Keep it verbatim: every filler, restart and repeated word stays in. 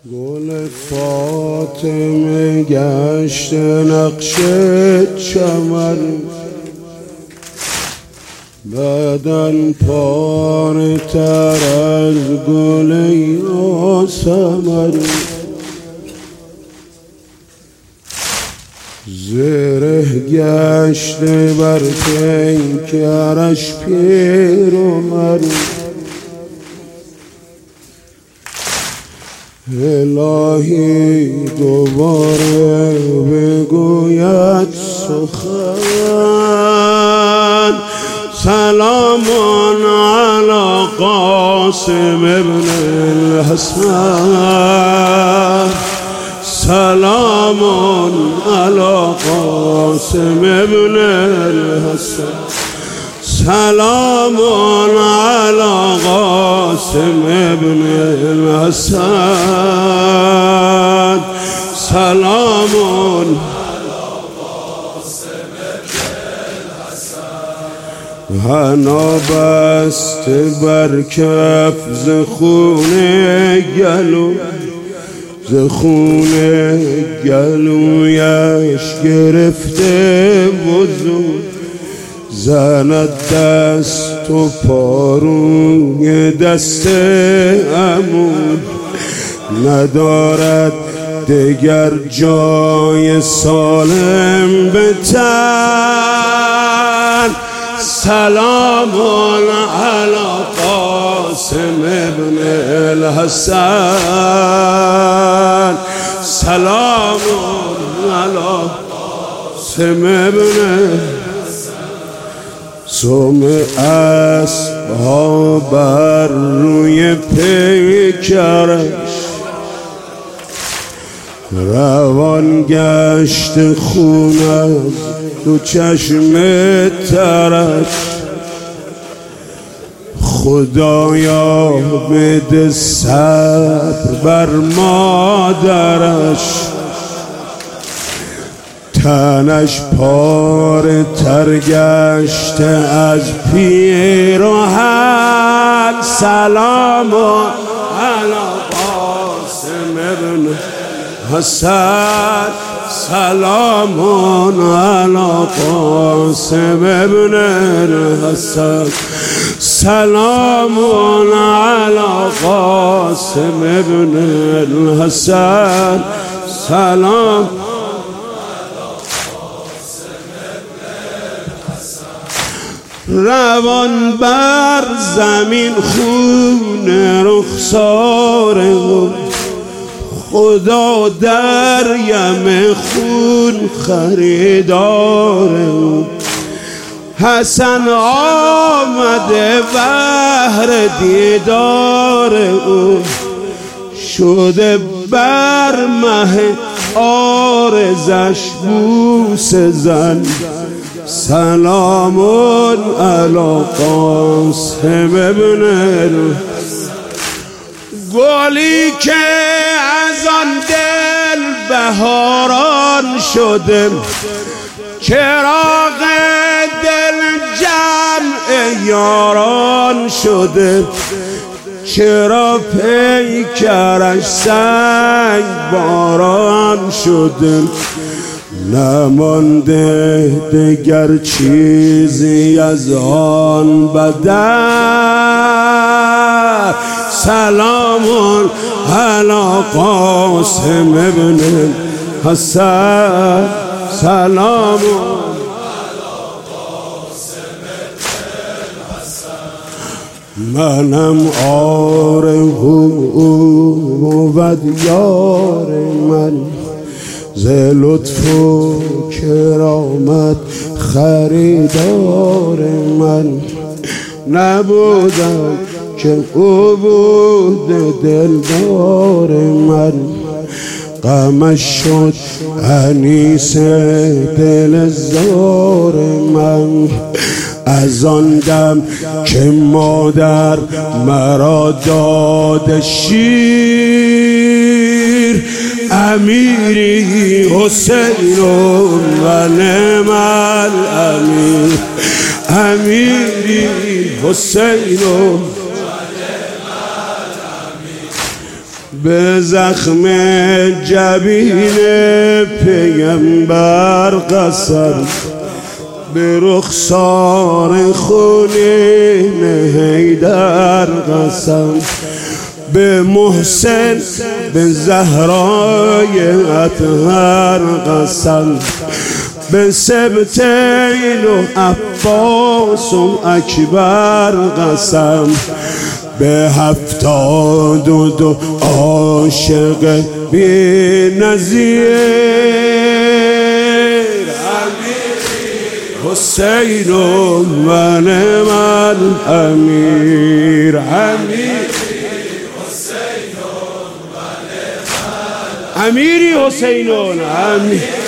گل فاطمه گشت نقش چمن، بدن پاره تر از گل یاسمن. زره گشته بر پیکرش پیرمن، الهی دوباره بگوید سخن. سلام علی قاسم ابن الحسن، سلام علی قاسم ابن الحسن، سلام علی قاسم ابن الحسن، سلام علی قاسم ابن الحسن. حنا بسته بر کف ز خون گلو، ز خون گلویش گرفته وضو، زند دست و پاروی دست عمو، ندارد دگر جای سالم به تن. سلام علی قاسم ابن الحسن، سلام علی قاسم ابن سم اسبها بر روی پیکرش، روان گشت خون از دو چشم ترش. خدایا بده صبر بر مادرش، تنش پاره تر گشته از پیراهن. سلام علی قاسم ابن حسن، سلام علی قاسم ابن الحسن، سلام علی قاسم ابن الحسن، سلام. روان بر زمین خون رخسار او، خدا در یم خون خریدار او. حسن آمده بهر دیدار او، شده بر مه عارضش بوسه زن. سلام علی قاسم ابن الحسن. گلی که از آن دل بهاران شده، چراغ دل جمع یاران شده. چرا پیکرش سنگ باران شده، نمانده دگر چیزی از آن بدن. سلام علی قاسم ابن الحسن، سلام علی قاسم ابن الحسن. منم عارف بود یار من، ز لطف و کرامت خریدار من. نبودم که او بود دلدار من، غمش شد انیس دل زار من. از آن دم که مادر مرا داد شیر، امیری حسین و نعم الامیر، امیری حسین و به زخم جبین پیغمبر قسم، به رخسار خونین حیدر قسم، به محسن به زهرای اطهر قسم، به سبتین و عباس و اکبر قسم، به هفتاد و دو عاشق بی نظیر حسین و نعم الامیر. امیری حسین امیر